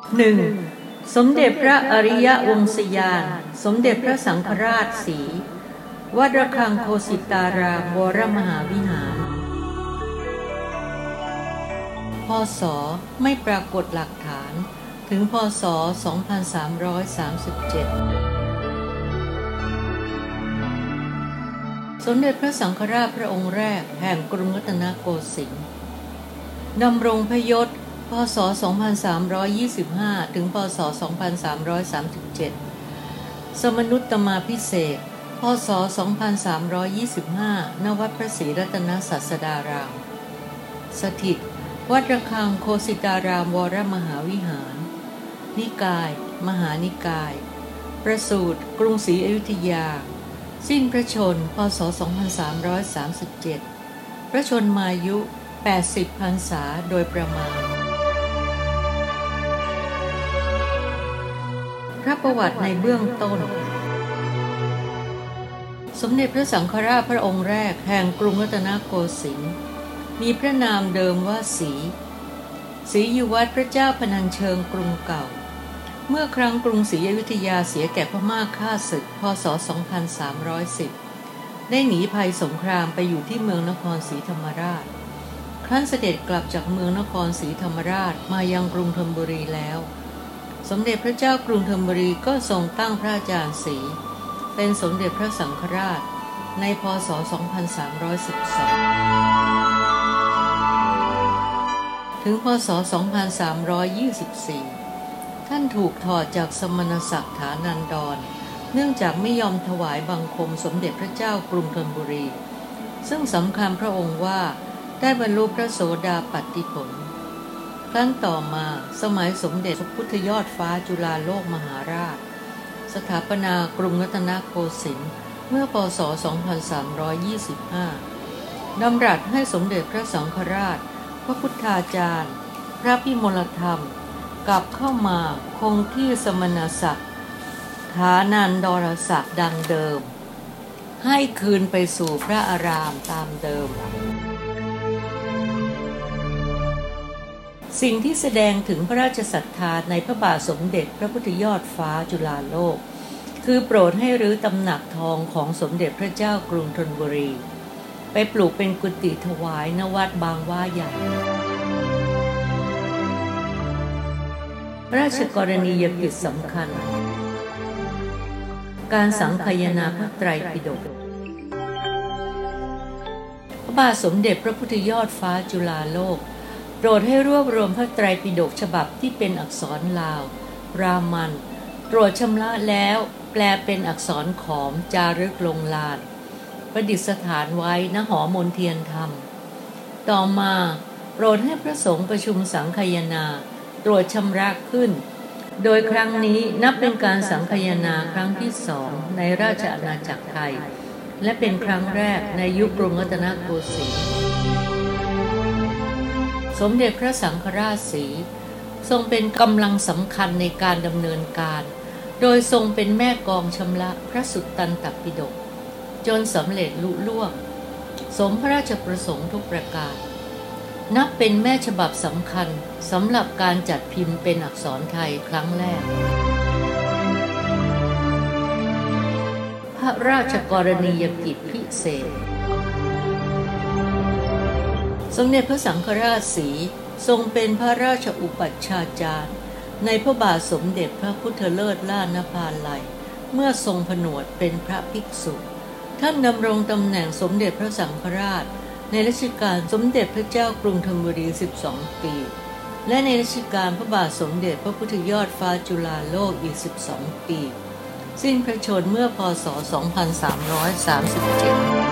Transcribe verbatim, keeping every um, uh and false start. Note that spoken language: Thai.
หนึ่งสมเด็จพระอริยวงศยานสมเด็จพระสังฆราชสีวัดระฆังโคสิตารามวรมหาวิหารพ.ศ.ไม่ปรากฏหลักฐานถึงพ.ศ. สองพันสามร้อยสามสิบเจ็ดสมเด็จพระสังฆราชพระองค์แรกแห่งกรุงรัตนโกสินทร์ดำรงพระยศพ.ศ. สองพันสามร้อยยี่สิบห้าถึงพ.ศ. สองพันสามร้อยสามสิบเจ็ดสมนุตตมาภิเษกพ.ศ. สองพันสามร้อยยี่สิบห้าณวัดพระศรีรัตนศาสดารามสถิตวัดระฆังโคสิตารามวรมหาวิหารนิกายมหานิกายประสูติกรุงศรีอยุธยาสิ้นพระชนม์พ.ศ. สองพันสามร้อยสามสิบเจ็ดพระชนมายุแปดสิบพรรษาโดยประมาณพระประวัติในเบื้องต้นสมเด็จพระสังฆราชพระองค์แรกแห่งกรุงรัตนโกสินทร์มีพระนามเดิมว่าศรีศรีอยู่วัดพระเจ้าพนัญเชิงกรุงเก่าเมื่อครั้งกรุงศรีอยุธยาเสียแก่พม่าฆ่าศึกพ.ศ. สองพันสามร้อยสิบได้หนีภัยสงครามไปอยู่ที่เมืองนครศรีธรรมราชครั้นเสด็จกลับจากเมืองนครศรีธรรมราชมายังกรุงธนบุรีแล้วสมเด็จพระเจ้ากรุงธนบุรีก็ทรงตั้งพระอาจารย์ศรีเป็นสมเด็จพระสังฆราชในพ.ศ. สองพันสามร้อยสิบสองถึงพ.ศ. สองพันสามร้อยยี่สิบสี่ท่านถูกถอดจากสมณศักดิ์ฐานันดรเนื่องจากไม่ยอมถวายบังคมสมเด็จพระเจ้ากรุงธนบุรีซึ่งสำคัญพระองค์ว่าได้บรรลุพระโสดาปัตติผลครั้นต่อมาสมัยสมเด็จพระพุทธยอดฟ้าจุฬาโลกมหาราชสถาปนากรุงรัตนโกสินทร์เมื่อพ.ศ. สองพันสามร้อยยี่สิบห้าดำรัสให้สมเด็จพระสังฆราชพระพุทธาจารย์พระพิมลธรรมกลับเข้ามาคงที่สมณศักดิ์ฐานันดรศักดิ์ดังเดิมให้คืนไปสู่พระอารามตามเดิมสิ่งที่แสดงถึงพระราชศรัทธาในพระบาทสมเด็จพระพุทธยอดฟ้าจุฬาโลกคือโปรดให้รื้อตำหนักทองของสมเด็จพระเจ้ากรุงธนบุรีไปปลูกเป็นกุฏิถวายณวัดบางว่าใหญ่พระราชกรณียกิจสำคัญการสังคายนาพระไตรปิฎกพระบาทสมเด็จพระพุทธยอดฟ้าจุฬาโลกโปรดให้รวบรวมพระไตรปิฎกฉบับที่เป็นอักษรลาวรามันตรวจชำระแล้วแปลเป็นอักษรขอมจารึกลงลานประดิษฐานไว้ณหอมนเทียนธรรมต่อมาโปรดให้พระสงฆ์ประชุมสังคายนาตรวจชำระขึ้นโดยครั้งนี้นับเป็นการสังคายนาครั้งที่สองในราชอาณาจักรไทยและเป็นครั้งแรกในยุคกรุงรัตนโกสินทร์สมเด็จพระสังฆราชศรีทรงเป็นกำลังสำคัญในการดำเนินการโดยทรงเป็นแม่กองชำระพระสุตตันตปิฎกจนสำเร็จลุล่วงสมพระราชประสงค์ทุกประการนับเป็นแม่ฉบับสำคัญสำหรับการจัดพิมพ์เป็นอักษรไทยครั้งแรกพระราชกรณียกิจพิเศษสมเด็จพระสังฆราชศรีทรงเป็นพระราชอุปัชฌาจารย์ในพระบาทสมเด็จพระพุทธเลิศล่านภาลัยเมื่อทรงผนวดเป็นพระภิกษุท่านดำรงตำแหน่งสมเด็จพระสังฆราชในรัชกาลสมเด็จพระเจ้ากรุงธนบุรีสิบสองปีและในรัชกาลพระบาทสมเด็จพระพุทธยอดฟ้าจุฬาโลกอีกสิบสองปีสิ้นพระชนม์เมื่อพ.ศ. สองพันสามร้อยสามสิบเจ็ด